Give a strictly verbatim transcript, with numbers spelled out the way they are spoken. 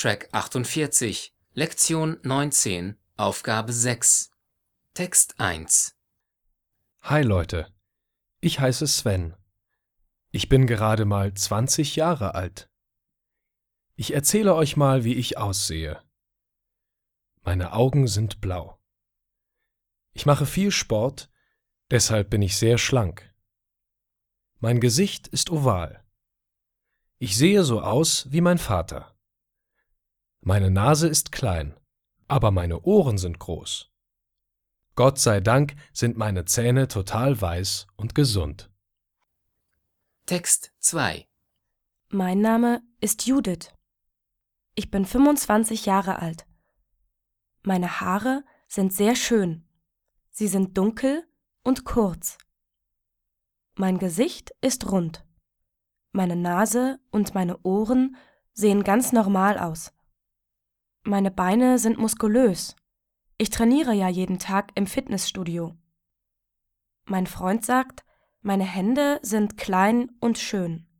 Track achtundvierzig, Lektion neunzehn, Aufgabe sechs. Text eins. Hi Leute, ich heiße Sven. Ich bin gerade mal zwanzig Jahre alt. Ich erzähle euch mal, wie ich aussehe. Meine Augen sind blau. Ich mache viel Sport, deshalb bin ich sehr schlank. Mein Gesicht ist oval. Ich sehe so aus wie mein Vater. Meine Nase ist klein, aber meine Ohren sind groß. Gott sei Dank sind meine Zähne total weiß und gesund. Text zwei. Mein Name ist Judith. Ich bin fünfundzwanzig Jahre alt. Meine Haare sind sehr schön. Sie sind dunkel und kurz. Mein Gesicht ist rund. Meine Nase und meine Ohren sehen ganz normal aus. Meine Beine sind muskulös. Ich trainiere ja jeden Tag im Fitnessstudio. Mein Freund sagt, meine Hände sind klein und schön.